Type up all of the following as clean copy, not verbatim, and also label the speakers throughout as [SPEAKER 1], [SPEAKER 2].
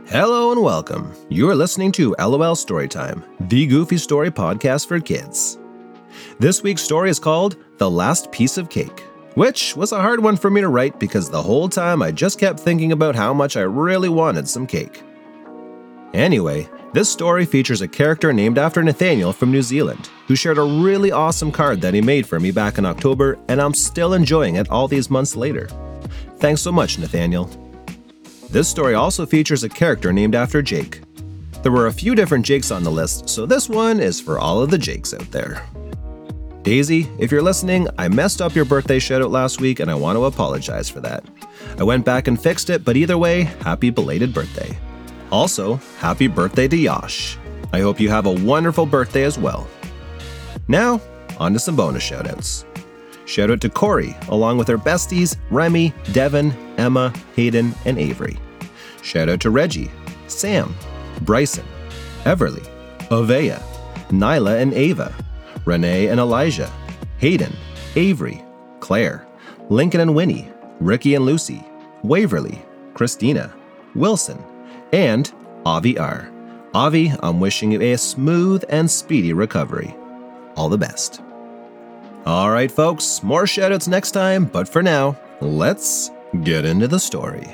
[SPEAKER 1] Hello and welcome. You are listening to LOL Storytime, the goofy story podcast for kids. This week's story is called The Last Piece of Cake, which was a hard one for me to write because the whole time I just kept thinking about how much I really wanted some cake. Anyway, this story features a character named after Nathaniel from New Zealand, who shared a really awesome card that he made for me back in October, and I'm still enjoying it all these months later. Thanks so much, Nathaniel. This story also features a character named after Jake. There were a few different Jakes on the list, so this one is for all of the Jakes out there. Daisy, if you're listening, I messed up your birthday shoutout last week and I want to apologize for that. I went back and fixed it, but either way, happy belated birthday. Also, happy birthday to Yash. I hope you have a wonderful birthday as well. Now, on to some bonus shoutouts. Shout out to Corey, along with her besties, Remy, Devin, Emma, Hayden, and Avery. Shout out to Reggie, Sam, Bryson, Everly, Ovea, Nyla and Ava, Renee and Elijah, Hayden, Avery, Claire, Lincoln and Winnie, Ricky and Lucy, Waverly, Christina, Wilson, and Avi R. Avi, I'm wishing you a smooth and speedy recovery. All the best. All right, folks, more shoutouts next time, but for now, let's get into the story.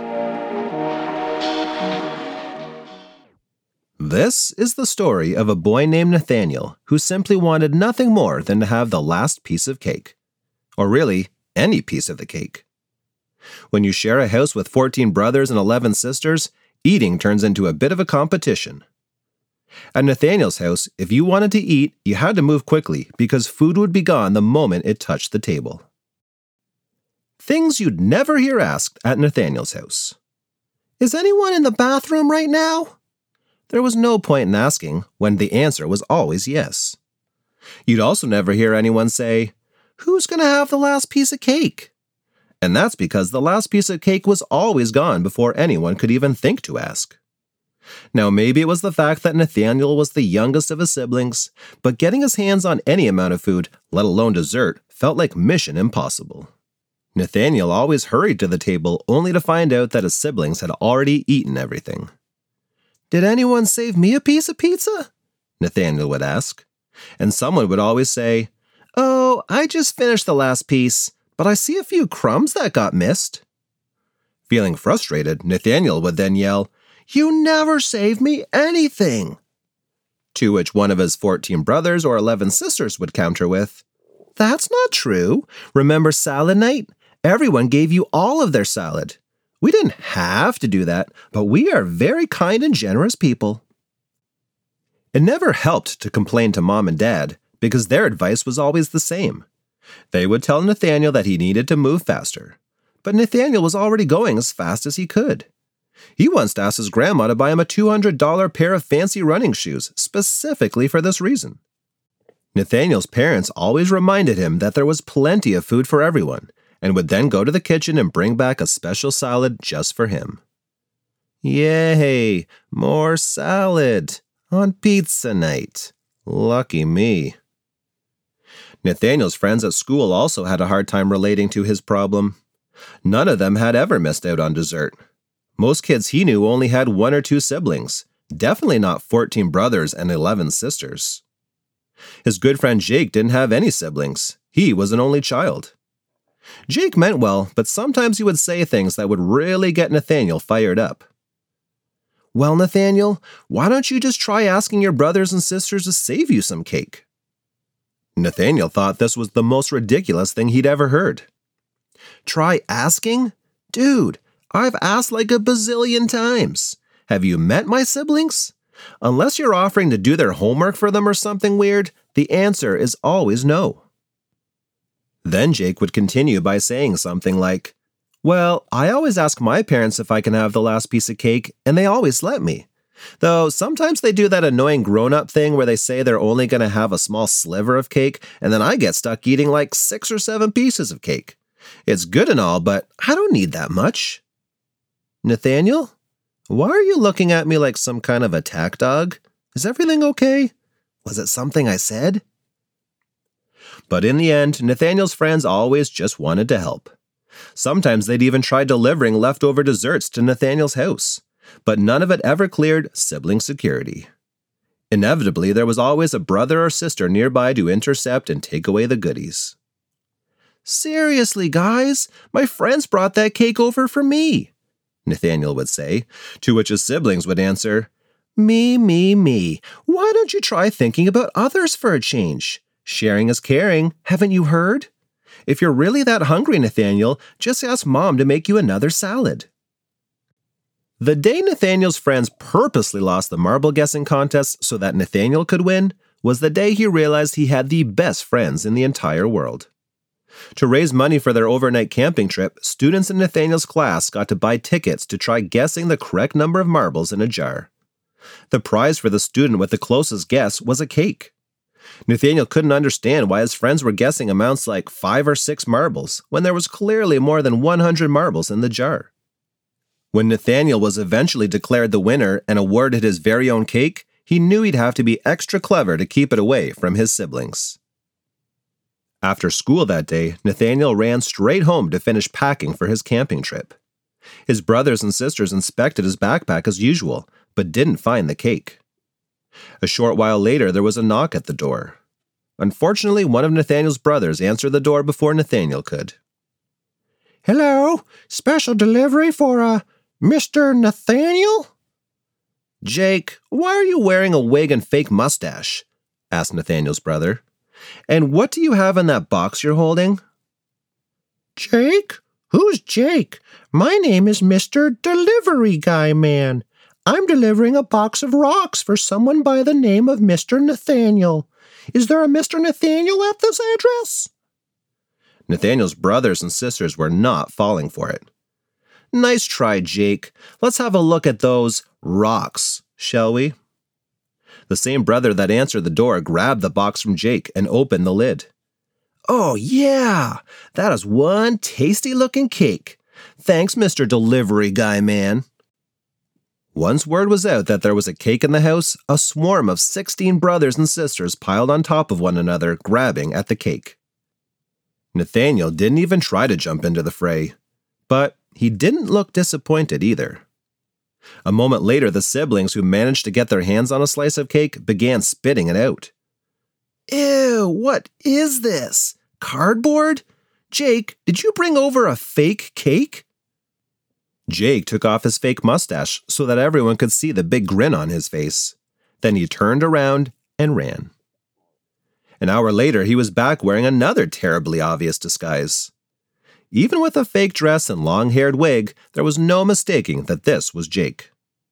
[SPEAKER 1] This is the story of a boy named Nathaniel who simply wanted nothing more than to have the last piece of cake. Or really, any piece of the cake. When you share a house with 14 brothers and 11 sisters, eating turns into a bit of a competition. At Nathaniel's house, if you wanted to eat, you had to move quickly because food would be gone the moment it touched the table. Things you'd never hear asked at Nathaniel's house. Is anyone in the bathroom right now? There was no point in asking when the answer was always yes. You'd also never hear anyone say, "Who's going to have the last piece of cake?" And that's because the last piece of cake was always gone before anyone could even think to ask. Now, maybe it was the fact that Nathaniel was the youngest of his siblings, but getting his hands on any amount of food, let alone dessert, felt like mission impossible. Nathaniel always hurried to the table only to find out that his siblings had already eaten everything. "Did anyone save me a piece of pizza?" Nathaniel would ask. And someone would always say, "Oh, I just finished the last piece, but I see a few crumbs that got missed." Feeling frustrated, Nathaniel would then yell, "You never save me anything!" To which one of his 14 brothers or 11 sisters would counter with, "That's not true. Remember salad night? Everyone gave you all of their salad. We didn't have to do that, but we are very kind and generous people." It never helped to complain to Mom and Dad because their advice was always the same. They would tell Nathaniel that he needed to move faster, but Nathaniel was already going as fast as he could. He once asked his grandma to buy him a $200 pair of fancy running shoes specifically for this reason. Nathaniel's parents always reminded him that there was plenty of food for everyone and would then go to the kitchen and bring back a special salad just for him. Yay, more salad on pizza night. Lucky me. Nathaniel's friends at school also had a hard time relating to his problem. None of them had ever missed out on dessert. Most kids he knew only had 1 or 2 siblings, definitely not 14 brothers and 11 sisters. His good friend Jake didn't have any siblings. He was an only child. Jake meant well, but sometimes he would say things that would really get Nathaniel fired up. "Well, Nathaniel, why don't you just try asking your brothers and sisters to save you some cake?" Nathaniel thought this was the most ridiculous thing he'd ever heard. "Try asking? Dude, I've asked like a bazillion times. Have you met my siblings? Unless you're offering to do their homework for them or something weird, the answer is always no." Then Jake would continue by saying something like, "Well, I always ask my parents if I can have the last piece of cake, and they always let me. Though sometimes they do that annoying grown-up thing where they say they're only going to have a small sliver of cake, and then I get stuck eating like 6 or 7 pieces of cake. It's good and all, but I don't need that much." "Nathaniel, why are you looking at me like some kind of attack dog? Is everything okay? Was it something I said?" But in the end, Nathaniel's friends always just wanted to help. Sometimes they'd even try delivering leftover desserts to Nathaniel's house. But none of it ever cleared sibling security. Inevitably, there was always a brother or sister nearby to intercept and take away the goodies. "Seriously, guys, my friends brought that cake over for me," Nathaniel would say, to which his siblings would answer, "Me, me, me. Why don't you try thinking about others for a change? Sharing is caring, haven't you heard? If you're really that hungry, Nathaniel, just ask Mom to make you another salad." The day Nathaniel's friends purposely lost the marble guessing contest so that Nathaniel could win was the day he realized he had the best friends in the entire world. To raise money for their overnight camping trip, students in Nathaniel's class got to buy tickets to try guessing the correct number of marbles in a jar. The prize for the student with the closest guess was a cake. Nathaniel couldn't understand why his friends were guessing amounts like 5 or 6 marbles when there was clearly more than 100 marbles in the jar. When Nathaniel was eventually declared the winner and awarded his very own cake, he knew he'd have to be extra clever to keep it away from his siblings. After school that day, Nathaniel ran straight home to finish packing for his camping trip. His brothers and sisters inspected his backpack as usual, but didn't find the cake. A short while later, there was a knock at the door. Unfortunately, one of Nathaniel's brothers answered the door before Nathaniel could. "Hello, special delivery for, Mr. Nathaniel?" "Jake, why are you wearing a wig and fake mustache?" asked Nathaniel's brother. "And what do you have in that box you're holding?" "Jake? Who's Jake? My name is Mr. Delivery Guy Man. I'm delivering a box of rocks for someone by the name of Mr. Nathaniel. Is there a Mr. Nathaniel at this address?" Nathaniel's brothers and sisters were not falling for it. "Nice try, Jake. Let's have a look at those rocks, shall we?" The same brother that answered the door grabbed the box from Jake and opened the lid. "Oh, yeah! That is one tasty-looking cake. Thanks, Mr. Delivery Guy Man." Once word was out that there was a cake in the house, a swarm of 16 brothers and sisters piled on top of one another, grabbing at the cake. Nathaniel didn't even try to jump into the fray, but he didn't look disappointed either. A moment later, the siblings who managed to get their hands on a slice of cake began spitting it out. "Ew, what is this? Cardboard? Jake, did you bring over a fake cake?" Jake took off his fake mustache so that everyone could see the big grin on his face. Then he turned around and ran. An hour later, he was back wearing another terribly obvious disguise. Even with a fake dress and long-haired wig, there was no mistaking that this was Jake.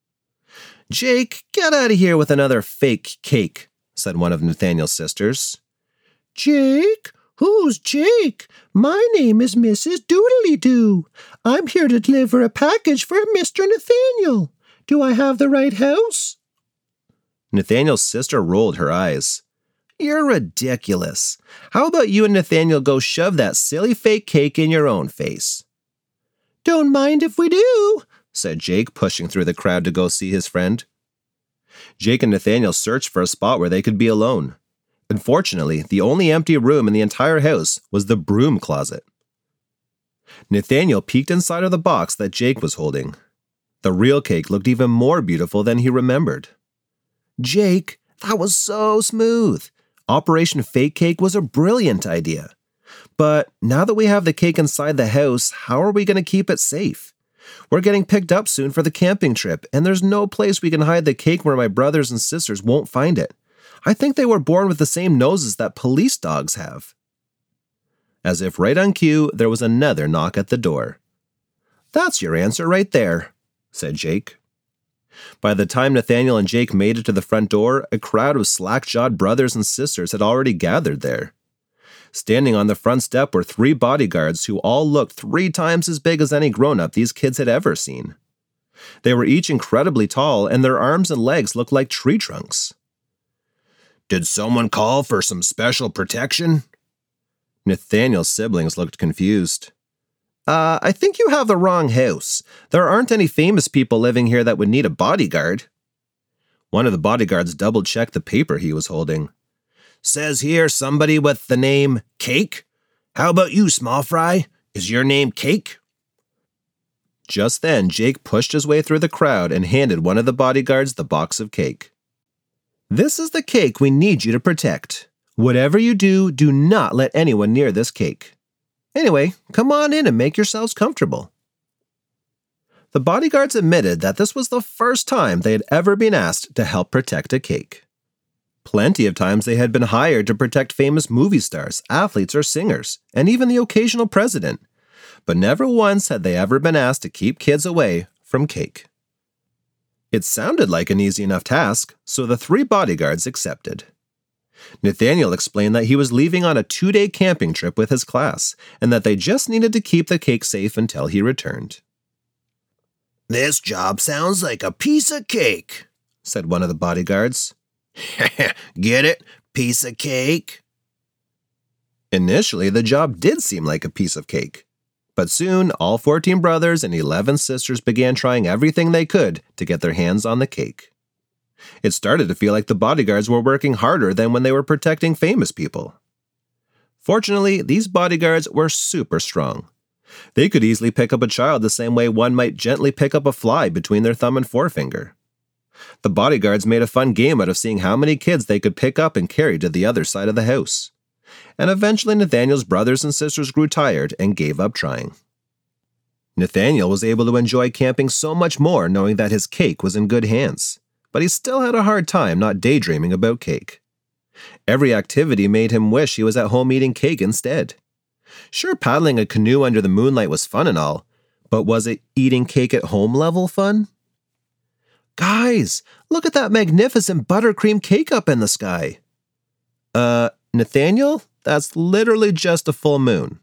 [SPEAKER 1] "Jake, get out of here with another fake cake," said one of Nathaniel's sisters. "Jake? Who's Jake? My name is Mrs. Doodly-Doo. I'm here to deliver a package for Mr. Nathaniel. Do I have the right house?" Nathaniel's sister rolled her eyes. "You're ridiculous. How about you and Nathaniel go shove that silly fake cake in your own face?" "Don't mind if we do," said Jake, pushing through the crowd to go see his friend. Jake and Nathaniel searched for a spot where they could be alone. Unfortunately, the only empty room in the entire house was the broom closet. Nathaniel peeked inside of the box that Jake was holding. The real cake looked even more beautiful than he remembered. "Jake, that was so smooth. Operation Fake Cake was a brilliant idea. But now that we have the cake inside the house, how are we going to keep it safe? We're getting picked up soon for the camping trip, and there's no place we can hide the cake where my brothers and sisters won't find it. I think they were born with the same noses that police dogs have." As if right on cue, there was another knock at the door. "That's your answer right there," said Jake. By the time Nathaniel and Jake made it to the front door, a crowd of slack-jawed brothers and sisters had already gathered there. Standing on the front step were 3 bodyguards who all looked 3 times as big as any grown-up these kids had ever seen. They were each incredibly tall, and their arms and legs looked like tree trunks. "Did someone call for some special protection?" Nathaniel's siblings looked confused. I think you have the wrong house. There aren't any famous people living here that would need a bodyguard." One of the bodyguards double-checked the paper he was holding. "Says here somebody with the name Cake. How about you, Small Fry? Is your name Cake?" Just then, Jake pushed his way through the crowd and handed one of the bodyguards the box of cake. "This is the cake we need you to protect. Whatever you do, do not let anyone near this cake. Anyway, come on in and make yourselves comfortable." The bodyguards admitted that this was the first time they had ever been asked to help protect a cake. Plenty of times they had been hired to protect famous movie stars, athletes, or singers, and even the occasional president, but never once had they ever been asked to keep kids away from cake. It sounded like an easy enough task, so the 3 bodyguards accepted. Nathaniel explained that he was leaving on a 2-day camping trip with his class, and that they just needed to keep the cake safe until he returned.
[SPEAKER 2] "This job sounds like a piece of cake," said one of the bodyguards. "Get it? Piece of cake?"
[SPEAKER 1] Initially, the job did seem like a piece of cake, but soon all 14 brothers and 11 sisters began trying everything they could to get their hands on the cake. It started to feel like the bodyguards were working harder than when they were protecting famous people. Fortunately, these bodyguards were super strong. They could easily pick up a child the same way one might gently pick up a fly between their thumb and forefinger. The bodyguards made a fun game out of seeing how many kids they could pick up and carry to the other side of the house. And eventually Nathaniel's brothers and sisters grew tired and gave up trying. Nathaniel was able to enjoy camping so much more knowing that his cake was in good hands, but he still had a hard time not daydreaming about cake. Every activity made him wish he was at home eating cake instead. Sure, paddling a canoe under the moonlight was fun and all, but was it eating cake at home level fun? "Guys, look at that magnificent buttercream cake up in the sky." Nathaniel, that's literally just a full moon."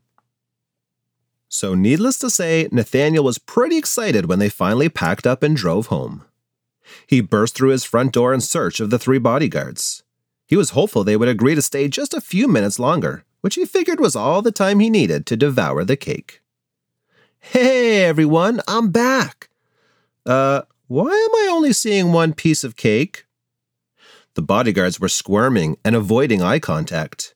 [SPEAKER 1] So needless to say, Nathaniel was pretty excited when they finally packed up and drove home. He burst through his front door in search of the 3 bodyguards. He was hopeful they would agree to stay just a few minutes longer, which he figured was all the time he needed to devour the cake. "Hey, everyone, I'm back. Why am I only seeing one piece of cake?" The bodyguards were squirming and avoiding eye contact.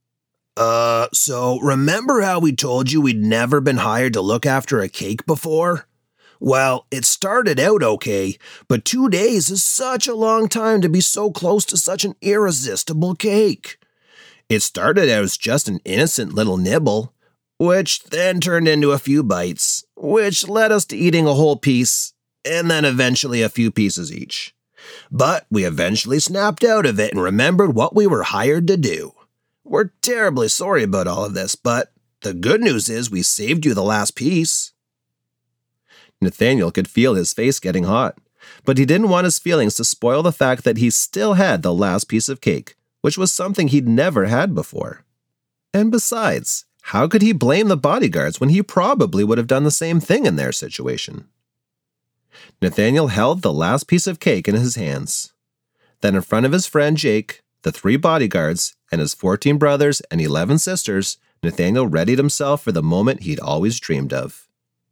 [SPEAKER 2] So remember how we told you we'd never been hired to look after a cake before? Well, it started out okay, but 2 days is such a long time to be so close to such an irresistible cake. It started out as just an innocent little nibble, which then turned into a few bites, which led us to eating a whole piece, and then eventually a few pieces each. But we eventually snapped out of it and remembered what we were hired to do. We're terribly sorry about all of this, but the good news is we saved you the last piece."
[SPEAKER 1] Nathaniel could feel his face getting hot, but he didn't want his feelings to spoil the fact that he still had the last piece of cake, which was something he'd never had before. And besides, how could he blame the bodyguards when he probably would have done the same thing in their situation? Nathaniel held the last piece of cake in his hands. Then in front of his friend Jake, the 3 bodyguards, and his 14 brothers and 11 sisters, Nathaniel readied himself for the moment he'd always dreamed of.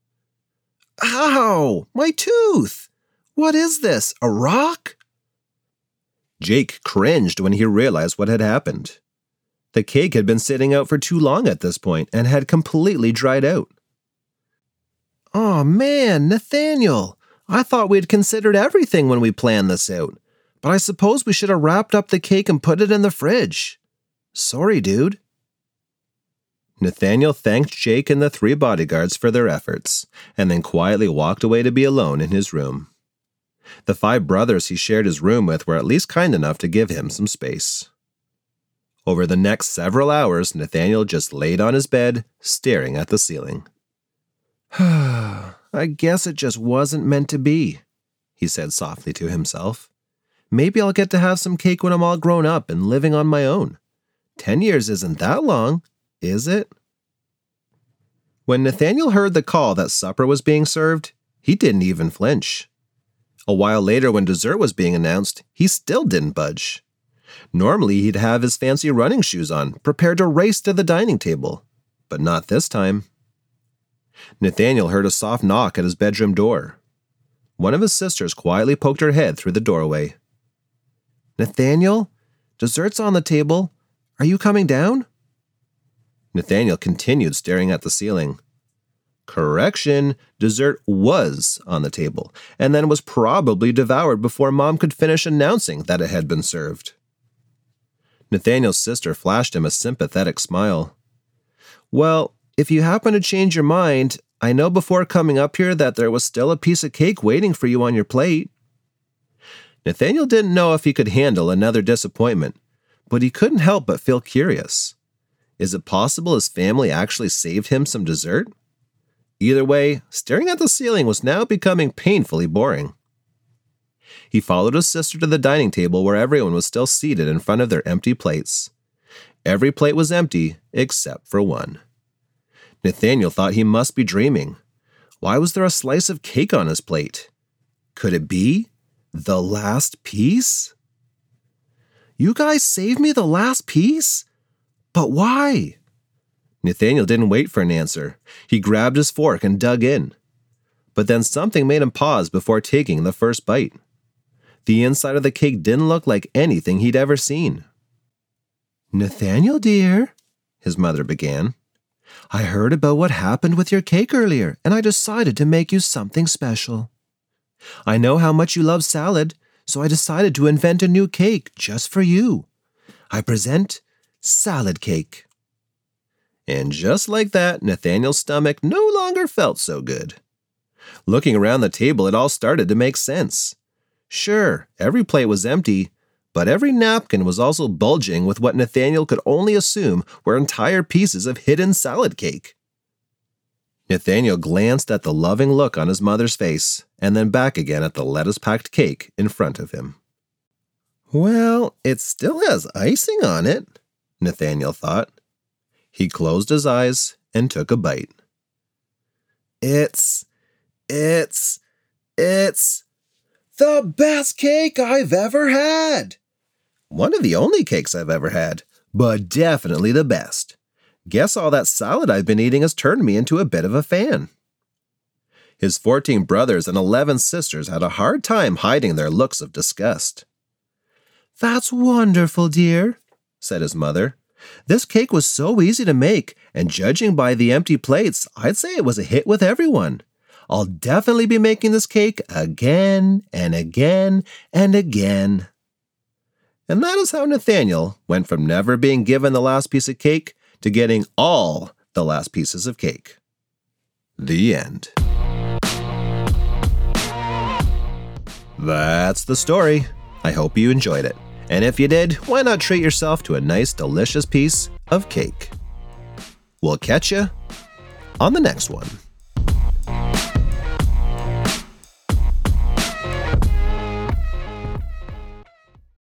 [SPEAKER 2] "Ow! My tooth! What is this, a rock?"
[SPEAKER 1] Jake cringed when he realized what had happened. The cake had been sitting out for too long at this point and had completely dried out.
[SPEAKER 2] "Oh man, Nathaniel, I thought we'd considered everything when we planned this out, but I suppose we should have wrapped up the cake and put it in the fridge. Sorry, dude."
[SPEAKER 1] Nathaniel thanked Jake and the 3 bodyguards for their efforts, and then quietly walked away to be alone in his room. The 5 brothers he shared his room with were at least kind enough to give him some space. Over the next several hours, Nathaniel just laid on his bed, staring at the ceiling.
[SPEAKER 2] "I guess it just wasn't meant to be," he said softly to himself. "Maybe I'll get to have some cake when I'm all grown up and living on my own. 10 years isn't that long, is it?"
[SPEAKER 1] When Nathaniel heard the call that supper was being served, he didn't even flinch. A while later, when dessert was being announced, he still didn't budge. Normally, he'd have his fancy running shoes on, prepared to race to the dining table, but not this time. Nathaniel heard a soft knock at his bedroom door. One of his sisters quietly poked her head through the doorway.
[SPEAKER 2] "Nathaniel, dessert's on the table. Are you coming down?"
[SPEAKER 1] Nathaniel continued staring at the ceiling. Correction, dessert was on the table, and then was probably devoured before Mom could finish announcing that it had been served. Nathaniel's sister flashed him a sympathetic smile. Well, if you happen to change your mind, I know before coming up here that there was still a piece of cake waiting for you on your plate. Nathaniel didn't know if he could handle another disappointment, but he couldn't help but feel curious. Is it possible his family actually saved him some dessert? Either way, staring at the ceiling was now becoming painfully boring. He followed his sister to the dining table where everyone was still seated in front of their empty plates. Every plate was empty except for one. Nathaniel thought he must be dreaming. Why was there a slice of cake on his plate? Could it be the last piece? You guys saved me the last piece? But why? Nathaniel didn't wait for an answer. He grabbed his fork and dug in. But then something made him pause before taking the first bite. The inside of the cake didn't look like anything he'd ever seen. Nathaniel, dear, his mother began, I heard about what happened with your cake earlier, and I decided to make you something special. I know how much you love salad, so I decided to invent a new cake just for you. I present salad cake. And just like that, Nathaniel's stomach no longer felt so good. Looking around the table, it all started to make sense. Sure, every plate was empty, but every napkin was also bulging with what Nathaniel could only assume were entire pieces of hidden salad cake. Nathaniel glanced at the loving look on his mother's face, and then back again at the lettuce-packed cake in front of him. Well, it still has icing on it, Nathaniel thought. He closed his eyes and took a bite. It's the best cake I've ever had. One of the only cakes I've ever had, but definitely the best. Guess all that salad I've been eating has turned me into a bit of a fan. His 14 brothers and 11 sisters had a hard time hiding their looks of disgust. That's wonderful, dear, said his mother. This cake was so easy to make, and judging by the empty plates, I'd say it was a hit with everyone. I'll definitely be making this cake again and again and again. And that is how Nathaniel went from never being given the last piece of cake to getting all the last pieces of cake. The end. That's the story. I hope you enjoyed it. And if you did, why not treat yourself to a nice, delicious piece of cake? We'll catch you on the next one.